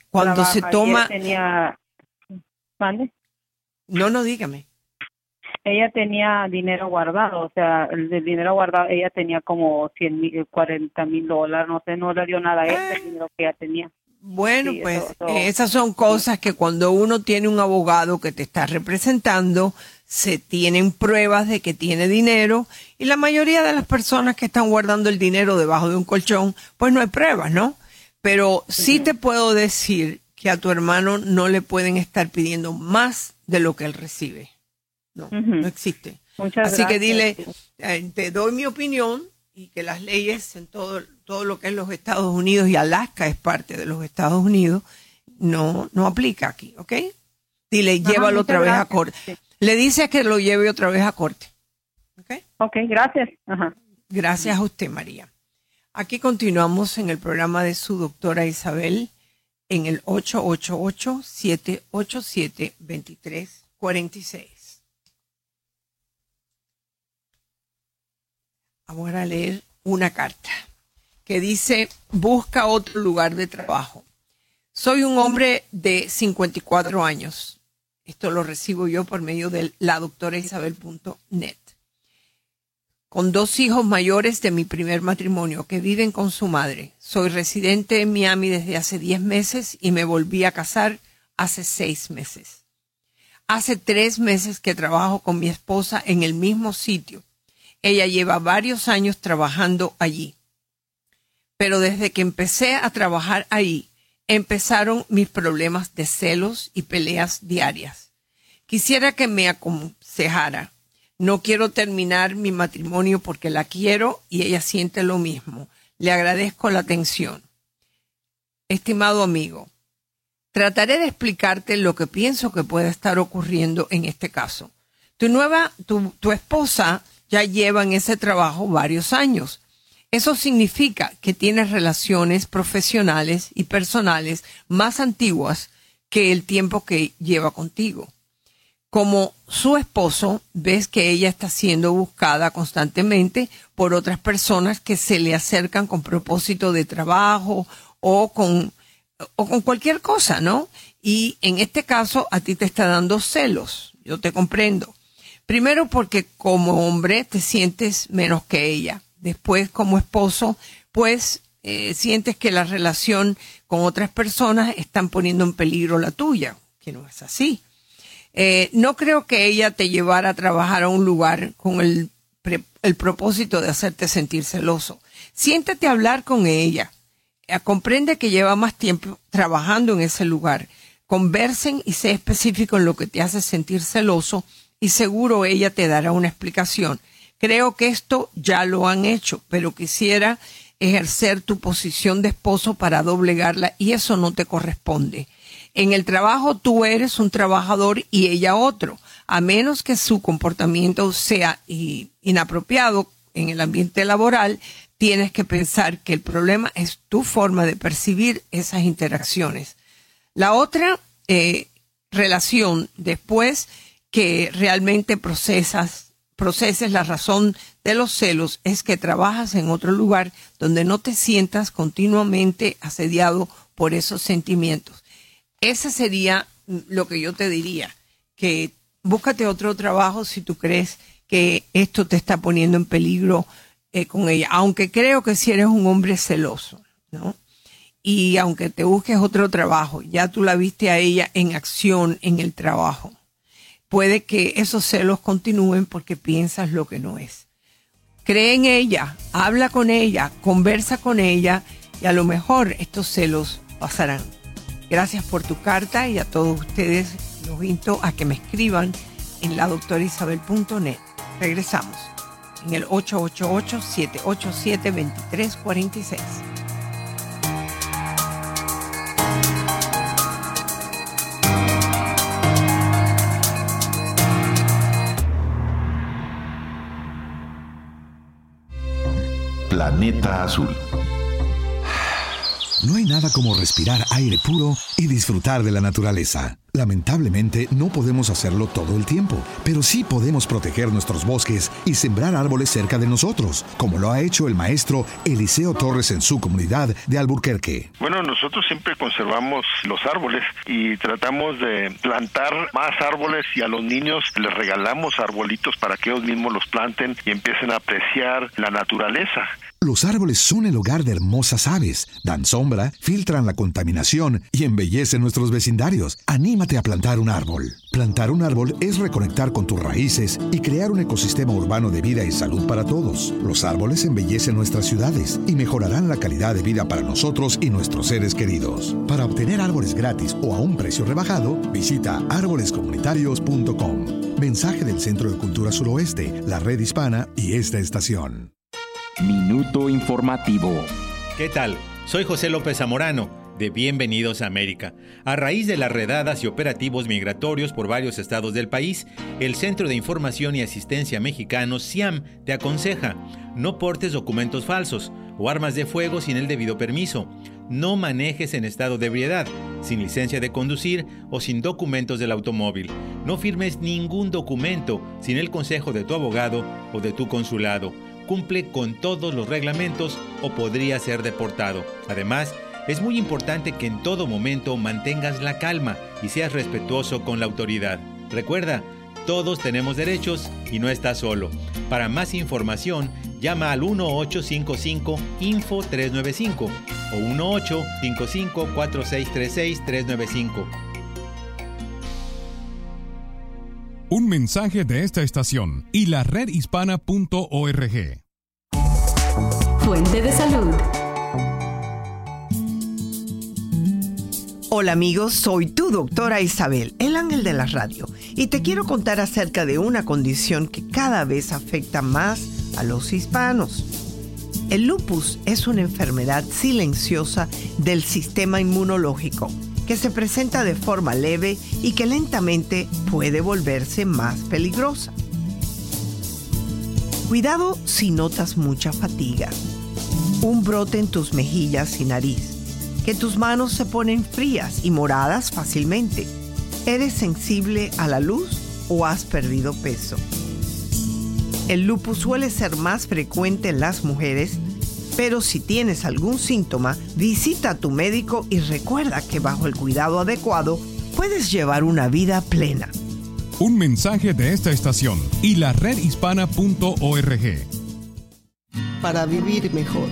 [SPEAKER 2] Cuando se toma...
[SPEAKER 19] ¿Mande?
[SPEAKER 2] No, dígame.
[SPEAKER 19] Ella tenía dinero guardado, o sea, el dinero guardado, ella tenía como $40,000, no sé, no le dio nada a el dinero que ella tenía.
[SPEAKER 2] Bueno, sí, pues esas son cosas que cuando uno tiene un abogado que te está representando, se tienen pruebas de que tiene dinero, y la mayoría de las personas que están guardando el dinero debajo de un colchón, pues no hay pruebas, ¿no? Pero sí te puedo decir que a tu hermano no le pueden estar pidiendo más de lo que él recibe. No, no existe.
[SPEAKER 19] Muchas
[SPEAKER 2] Así
[SPEAKER 19] gracias.
[SPEAKER 2] que dile, te doy mi opinión, y que las leyes en todo lo que es los Estados Unidos, y Alaska es parte de los Estados Unidos, no aplica aquí, ¿ok? Dile, llévalo otra vez a corte. Sí. Le dice que lo lleve otra vez a corte. ¿Ok?
[SPEAKER 19] Ok, gracias. Ajá.
[SPEAKER 2] Gracias a usted, María. Aquí continuamos en el programa de su doctora Isabel en el 888-787-2346. Vamos a leer una carta que dice: busca otro lugar de trabajo. Soy un hombre de 54 años. Esto lo recibo yo por medio de ladoctoraisabel.net. Con 2 hijos mayores de mi primer matrimonio que viven con su madre. Soy residente en Miami desde hace 10 meses y me volví a casar hace 6 meses. Hace 3 meses que trabajo con mi esposa en el mismo sitio. Ella lleva varios años trabajando allí. Pero desde que empecé a trabajar ahí, empezaron mis problemas de celos y peleas diarias. Quisiera que me aconsejara. No quiero terminar mi matrimonio porque la quiero y ella siente lo mismo. Le agradezco la atención. Estimado amigo, trataré de explicarte lo que pienso que puede estar ocurriendo en este caso. Tu esposa ya lleva en ese trabajo varios años. Eso significa que tienes relaciones profesionales y personales más antiguas que el tiempo que lleva contigo. Como su esposo, ves que ella está siendo buscada constantemente por otras personas que se le acercan con propósito de trabajo o con cualquier cosa, ¿no? Y en este caso a ti te está dando celos. Yo te comprendo. Primero porque como hombre te sientes menos que ella. Después como esposo, pues sientes que la relación con otras personas están poniendo en peligro la tuya, que no es así. No creo que ella te llevara a trabajar a un lugar con el propósito de hacerte sentir celoso. Siéntate a hablar con ella. Comprende que lleva más tiempo trabajando en ese lugar. Conversen y sé específico en lo que te hace sentir celoso y seguro ella te dará una explicación. Creo que esto ya lo han hecho, pero quisiera ejercer tu posición de esposo para doblegarla y eso no te corresponde. En el trabajo tú eres un trabajador y ella otro, a menos que su comportamiento sea inapropiado en el ambiente laboral, tienes que pensar que el problema es tu forma de percibir esas interacciones. La otra relación, después que realmente proceses la razón de los celos, es que trabajas en otro lugar donde no te sientas continuamente asediado por esos sentimientos. Ese sería lo que yo te diría, que búscate otro trabajo si tú crees que esto te está poniendo en peligro con ella, aunque creo que si eres un hombre celoso, ¿no? Y aunque te busques otro trabajo, ya tú la viste a ella en acción en el trabajo. Puede que esos celos continúen porque piensas lo que no es. Cree en ella, habla con ella, conversa con ella y a lo mejor estos celos pasarán. Gracias por tu carta y a todos ustedes los invito a que me escriban en ladoctoraisabel.net. Regresamos en el 888-787-2346.
[SPEAKER 9] Planeta Azul.
[SPEAKER 10] No hay nada como respirar aire puro y disfrutar de la naturaleza. Lamentablemente, no podemos hacerlo todo el tiempo, pero sí podemos proteger nuestros bosques y sembrar árboles cerca de nosotros, como lo ha hecho el maestro Eliseo Torres en su comunidad de Albuquerque.
[SPEAKER 11] Bueno, nosotros siempre conservamos los árboles y tratamos de plantar más árboles, y a los niños les regalamos arbolitos para que ellos mismos los planten y empiecen a apreciar la naturaleza.
[SPEAKER 10] Los árboles son el hogar de hermosas aves, dan sombra, filtran la contaminación y embellecen nuestros vecindarios. Anímate a plantar un árbol. Plantar un árbol es reconectar con tus raíces y crear un ecosistema urbano de vida y salud para todos. Los árboles embellecen nuestras ciudades y mejorarán la calidad de vida para nosotros y nuestros seres queridos. Para obtener árboles gratis o a un precio rebajado, visita arbolescomunitarios.com. Mensaje del Centro de Cultura Suroeste, la Red Hispana y esta estación.
[SPEAKER 9] Minuto informativo.
[SPEAKER 12] ¿Qué tal? Soy José López Zamorano, de Bienvenidos a América. A raíz de las redadas y operativos migratorios por varios estados del país, el Centro de Información y Asistencia Mexicano, CIAM, te aconseja: no portes documentos falsos o armas de fuego sin el debido permiso. No manejes en estado de ebriedad, sin licencia de conducir o sin documentos del automóvil. No firmes ningún documento sin el consejo de tu abogado o de tu consulado. Cumple con todos los reglamentos o podría ser deportado. Además, es muy importante que en todo momento mantengas la calma y seas respetuoso con la autoridad. Recuerda, todos tenemos derechos y no estás solo. Para más información, llama al 1855-INFO-395 o 1855-4636-395.
[SPEAKER 3] Un mensaje de esta estación y la redhispana.org.
[SPEAKER 7] Fuente de salud.
[SPEAKER 2] Hola amigos, soy tu doctora Isabel, el ángel de la radio, y te quiero contar acerca de una condición que cada vez afecta más a los hispanos. El lupus es una enfermedad silenciosa del sistema inmunológico que se presenta de forma leve y que lentamente puede volverse más peligrosa. Cuidado si notas mucha fatiga, un brote en tus mejillas y nariz, que tus manos se ponen frías y moradas fácilmente. ¿Eres sensible a la luz o has perdido peso? El lupus suele ser más frecuente en las mujeres, pero si tienes algún síntoma, visita a tu médico y recuerda que bajo el cuidado adecuado puedes llevar una vida plena.
[SPEAKER 3] Un mensaje de esta estación y la redhispana.org.
[SPEAKER 16] Para vivir mejor.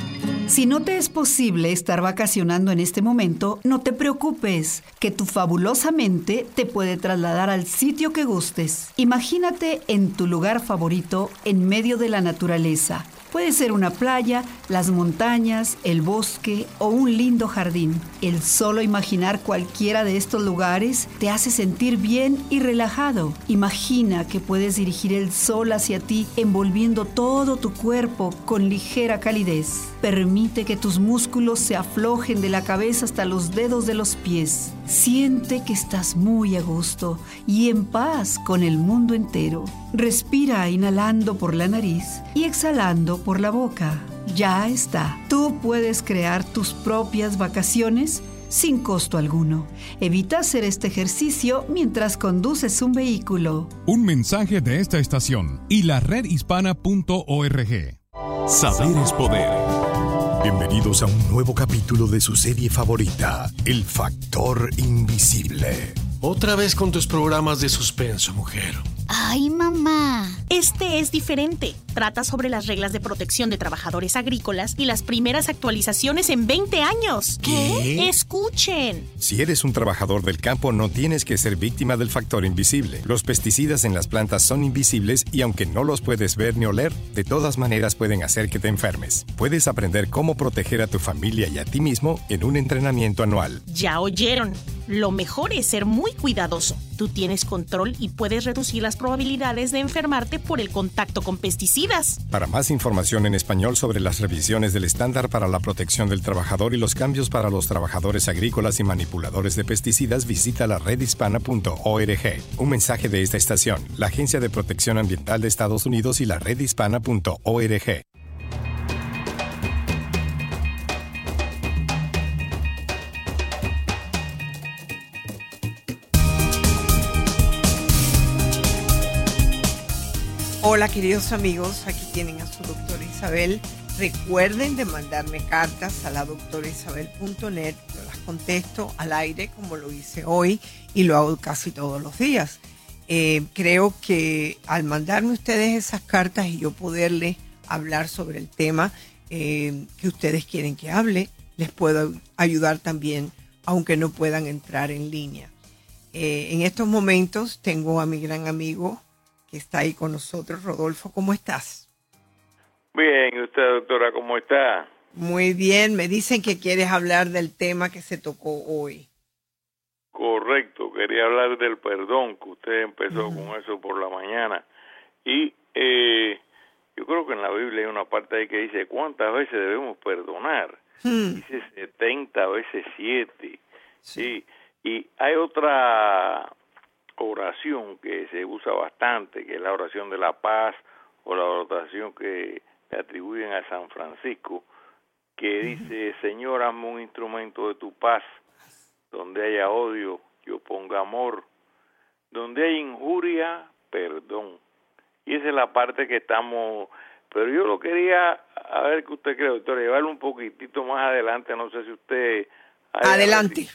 [SPEAKER 16] Si no te es posible estar vacacionando en este momento, no te preocupes, que tu fabulosa mente te puede trasladar al sitio que gustes. Imagínate en tu lugar favorito en medio de la naturaleza. Puede ser una playa, las montañas, el bosque o un lindo jardín. El solo imaginar cualquiera de estos lugares te hace sentir bien y relajado. Imagina que puedes dirigir el sol hacia ti, envolviendo todo tu cuerpo con ligera calidez. Permite que tus músculos se aflojen de la cabeza hasta los dedos de los pies. Siente que estás muy a gusto y en paz con el mundo entero. Respira inhalando por la nariz y exhalando por la boca. Ya está. Tú puedes crear tus propias vacaciones sin costo alguno. Evita hacer este ejercicio mientras conduces un vehículo.
[SPEAKER 3] Un mensaje de esta estación y la redhispana.org.
[SPEAKER 20] Saber es poder. Bienvenidos a un nuevo capítulo de su serie favorita, El Factor Invisible. Otra vez con tus programas de suspenso, mujer.
[SPEAKER 21] ¡Ay, mamá! Este es diferente. Trata sobre las reglas de protección de trabajadores agrícolas y las primeras actualizaciones en 20 años.
[SPEAKER 20] ¿Qué?
[SPEAKER 21] ¡Escuchen!
[SPEAKER 22] Si eres un trabajador del campo, no tienes que ser víctima del factor invisible. Los pesticidas en las plantas son invisibles y aunque no los puedes ver ni oler, de todas maneras pueden hacer que te enfermes. Puedes aprender cómo proteger a tu familia y a ti mismo en un entrenamiento anual.
[SPEAKER 21] Ya oyeron. Lo mejor es ser muy cuidadoso. Tú tienes control y puedes reducir las probabilidades de enfermarte por el contacto con pesticidas.
[SPEAKER 22] Para más información en español sobre las revisiones del estándar para la protección del trabajador y los cambios para los trabajadores agrícolas y manipuladores de pesticidas, visita la redhispana.org. Un mensaje de esta estación, la Agencia de Protección Ambiental de Estados Unidos y la redhispana.org.
[SPEAKER 2] Hola queridos amigos, aquí tienen a su doctora Isabel. Recuerden de mandarme cartas a la doctoraisabel.net. Yo las contesto al aire como lo hice hoy y lo hago casi todos los días. Creo que al mandarme ustedes esas cartas y yo poderles hablar sobre el tema que ustedes quieren que hable, les puedo ayudar también, aunque no puedan entrar en línea. En estos momentos tengo a mi gran amigo que está ahí con nosotros. Rodolfo, ¿cómo estás?
[SPEAKER 1] Bien, ¿y usted, doctora, cómo está?
[SPEAKER 2] Muy bien, me dicen que quieres hablar del tema que se tocó hoy.
[SPEAKER 1] Correcto, quería hablar del perdón, que usted empezó con eso por la mañana. Y yo creo que en la Biblia hay una parte ahí que dice, ¿cuántas veces debemos perdonar? Dice 70 veces 7. Sí. Y hay otra oración que se usa bastante, que es la oración de la paz, o la oración que le atribuyen a San Francisco, que dice, Señor, hazme un instrumento de tu paz, donde haya odio, yo ponga amor, donde hay injuria, perdón. Y esa es la parte que estamos, pero yo lo quería, a ver qué usted cree, doctor, llevarlo un poquitito más adelante, no sé si usted...
[SPEAKER 2] Adelante.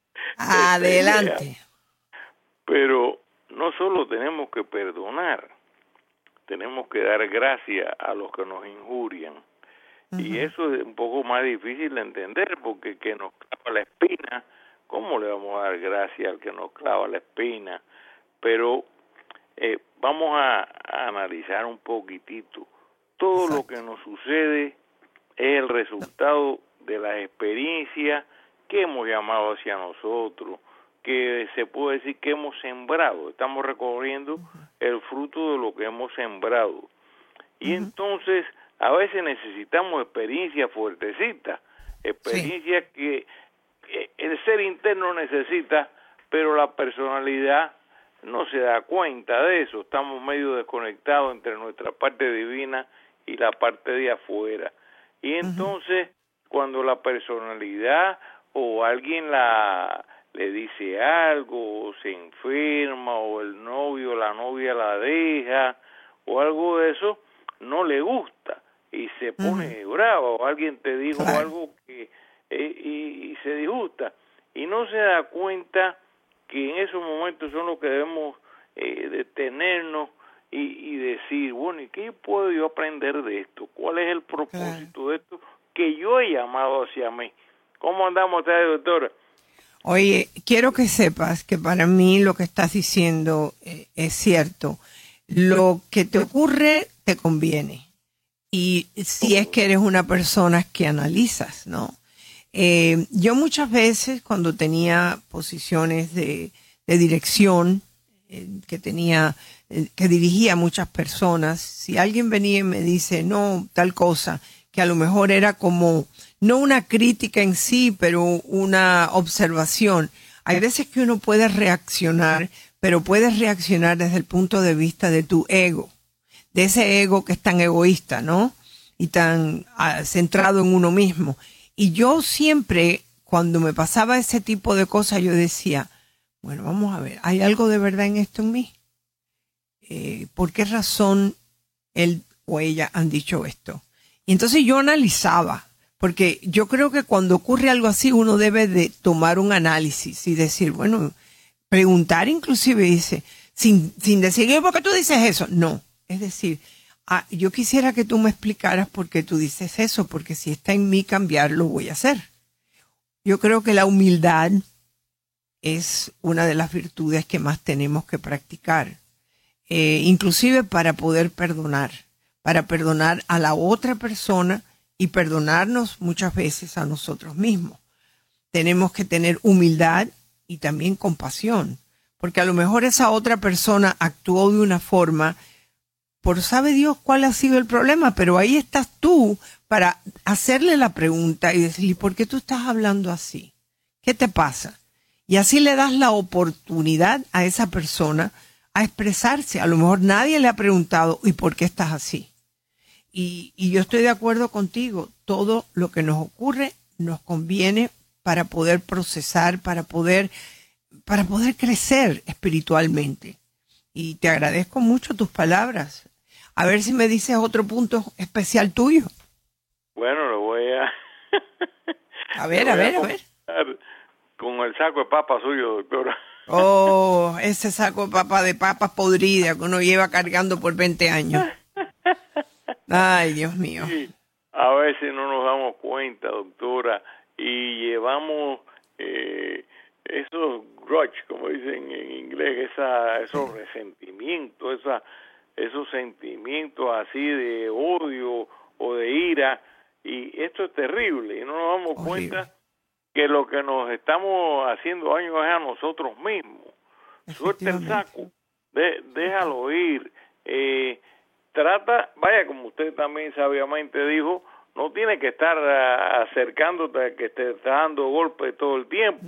[SPEAKER 2] Adelante.
[SPEAKER 1] Pero no solo tenemos que perdonar, tenemos que dar gracias a los que nos injurian. Y eso es un poco más difícil de entender, porque que nos clava la espina, ¿cómo le vamos a dar gracias al que nos clava la espina? Pero vamos a analizar un poquitito. Todo lo que nos sucede es el resultado de las experiencias que hemos llamado hacia nosotros, que se puede decir que hemos sembrado. Estamos recogiendo el fruto de lo que hemos sembrado. Y entonces, a veces necesitamos experiencias fuertecitas, experiencias que el ser interno necesita, pero la personalidad no se da cuenta de eso. Estamos medio desconectados entre nuestra parte divina y la parte de afuera. Y entonces, cuando la personalidad o alguien le dice algo, o se enferma, o el novio o la novia la deja, o algo de eso, no le gusta y se pone brava, o alguien te dijo algo que y se disgusta y no se da cuenta que en esos momentos son los que debemos detenernos y decir, bueno, ¿y qué puedo yo aprender de esto? ¿Cuál es el propósito de esto que yo he llamado hacia mí? ¿Cómo andamos ustedes, doctora?
[SPEAKER 2] Oye, quiero que sepas que para mí lo que estás diciendo es cierto. Lo que te ocurre te conviene. Y si es que eres una persona que analizas, ¿no? Yo muchas veces cuando tenía posiciones de dirección, que dirigía a muchas personas, si alguien venía y me dice, no, tal cosa, que a lo mejor era como, no una crítica en sí, pero una observación. Hay veces que uno puede reaccionar, pero puedes reaccionar desde el punto de vista de tu ego, de ese ego que es tan egoísta, ¿no? Y tan centrado en uno mismo. Y yo siempre, cuando me pasaba ese tipo de cosas, yo decía, bueno, vamos a ver, ¿hay algo de verdad en esto en mí? ¿Por qué razón él o ella han dicho esto? Y entonces yo analizaba, porque yo creo que cuando ocurre algo así, uno debe de tomar un análisis y decir, bueno, preguntar inclusive, dice, sin decir, ¿por qué tú dices eso? No, es decir, yo quisiera que tú me explicaras por qué tú dices eso, porque si está en mí cambiar, lo voy a hacer. Yo creo que la humildad es una de las virtudes que más tenemos que practicar, inclusive para poder perdonar a la otra persona y perdonarnos muchas veces a nosotros mismos. Tenemos que tener humildad y también compasión, porque a lo mejor esa otra persona actuó de una forma, por sabe Dios cuál ha sido el problema, pero ahí estás tú para hacerle la pregunta y decirle, ¿por qué tú estás hablando así? ¿Qué te pasa? Y así le das la oportunidad a esa persona a expresarse. A lo mejor nadie le ha preguntado, ¿y por qué estás así? Y yo estoy de acuerdo contigo. Todo lo que nos ocurre nos conviene para poder procesar, para poder crecer espiritualmente. Y te agradezco mucho tus palabras. A ver si me dices otro punto especial tuyo.
[SPEAKER 1] Bueno, lo voy a...
[SPEAKER 2] A ver.
[SPEAKER 1] Con el saco de papas suyo, doctora.
[SPEAKER 2] Oh, ese saco de papas podridas que uno lleva cargando por 20 años. Ay, Dios mío.
[SPEAKER 1] Sí, a veces no nos damos cuenta, doctora, y llevamos esos grudge, como dicen en inglés, esos resentimientos, esos sentimientos así de odio o de ira, y esto es terrible, y no nos damos cuenta que lo que nos estamos haciendo daño es a nosotros mismos. Suelta el saco, déjalo ir, trata, como usted también sabiamente dijo, no tiene que estar acercándote a que te está dando golpes todo el tiempo.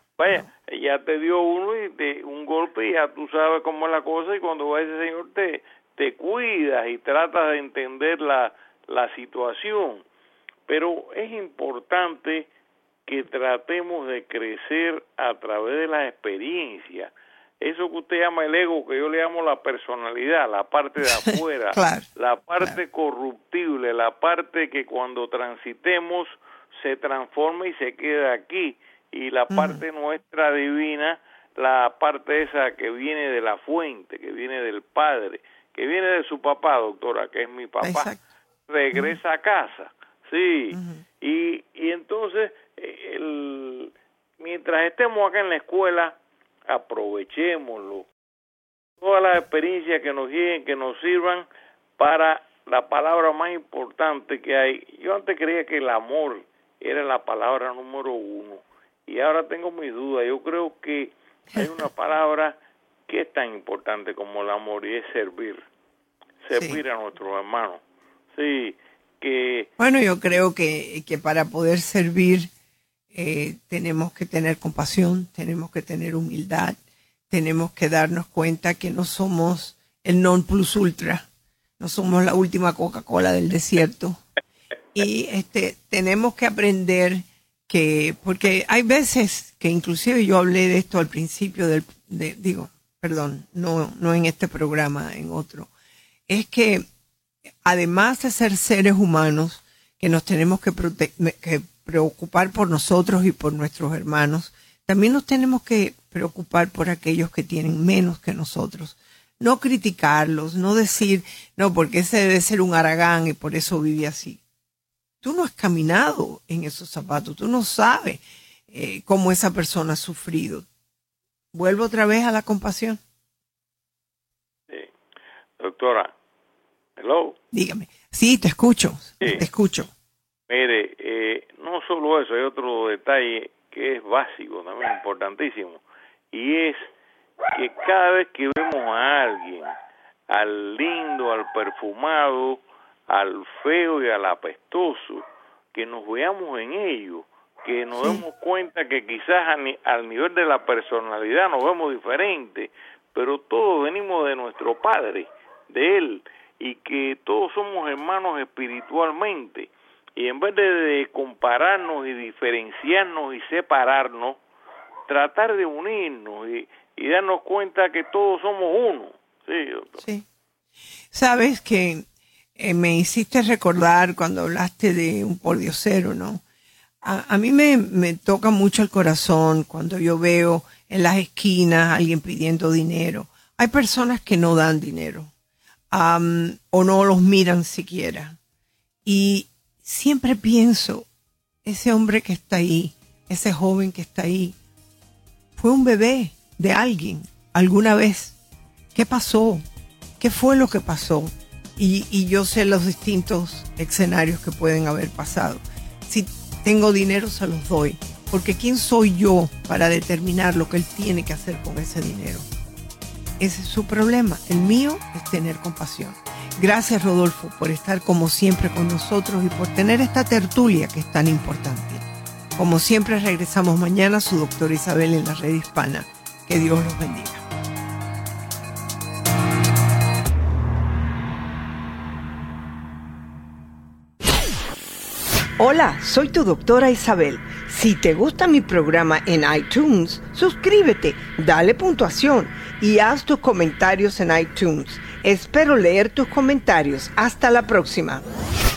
[SPEAKER 1] Ya te dio un golpe y ya tú sabes cómo es la cosa, y cuando va ese señor te cuidas y tratas de entender la situación. Pero es importante que tratemos de crecer a través de la experiencia. Eso que usted llama el ego, que yo le llamo la personalidad, la parte de afuera, la parte corruptible, la parte que cuando transitemos se transforma y se queda aquí, y la parte nuestra divina, la parte esa que viene de la fuente, que viene del Padre, que viene de su papá, doctora, que es mi papá, regresa a casa, sí, y entonces, mientras estemos acá en la escuela, aprovechémoslo, todas las experiencias que nos lleguen, que nos sirvan para la palabra más importante que hay. Yo antes creía que el amor era la palabra número 1, y ahora tengo mis dudas. Yo creo que hay una palabra que es tan importante como el amor, y es servir a nuestros hermanos. Sí, que... Bueno,
[SPEAKER 2] yo creo que para poder servir tenemos que tener compasión, tenemos que tener humildad, tenemos que darnos cuenta que no somos el non plus ultra, no somos la última Coca-Cola del desierto, y tenemos que aprender porque hay veces que, inclusive yo hablé de esto al principio no en este programa, en otro, es que además de ser seres humanos que nos tenemos que preocupar por nosotros y por nuestros hermanos, también nos tenemos que preocupar por aquellos que tienen menos que nosotros. No criticarlos, no decir, no, porque ese debe ser un haragán y por eso vive así. Tú no has caminado en esos zapatos, tú no sabes cómo esa persona ha sufrido. Vuelvo otra vez a la compasión.
[SPEAKER 1] Sí. Doctora, hello.
[SPEAKER 2] Dígame. Sí, te escucho, te escucho.
[SPEAKER 1] Mire, no solo eso, hay otro detalle que es básico, también importantísimo, y es que cada vez que vemos a alguien, al lindo, al perfumado, al feo y al apestoso, que nos veamos en ello, que nos demos cuenta que quizás al nivel de la personalidad nos vemos diferente, pero todos venimos de nuestro Padre, de Él, y que todos somos hermanos espiritualmente. Y en vez de compararnos y diferenciarnos y separarnos, tratar de unirnos y darnos cuenta que todos somos uno. Sí, doctor.
[SPEAKER 2] Sí. Sabes que me hiciste recordar cuando hablaste de un pordiosero, ¿no? A mí me toca mucho el corazón cuando yo veo en las esquinas a alguien pidiendo dinero. Hay personas que no dan dinero o no los miran siquiera. Y siempre pienso, ese hombre que está ahí, ese joven que está ahí, fue un bebé de alguien alguna vez. ¿Qué pasó? ¿Qué fue lo que pasó? Y yo sé los distintos escenarios que pueden haber pasado. Si tengo dinero, se los doy. Porque ¿quién soy yo para determinar lo que él tiene que hacer con ese dinero? Ese es su problema. El mío es tener compasión. Gracias, Rodolfo, por estar como siempre con nosotros y por tener esta tertulia que es tan importante. Como siempre, regresamos mañana, su doctora Isabel en la Red Hispana. Que Dios los bendiga. Hola, soy tu doctora Isabel. Si te gusta mi programa en iTunes, suscríbete, dale puntuación y haz tus comentarios en iTunes. Espero leer tus comentarios. Hasta la próxima.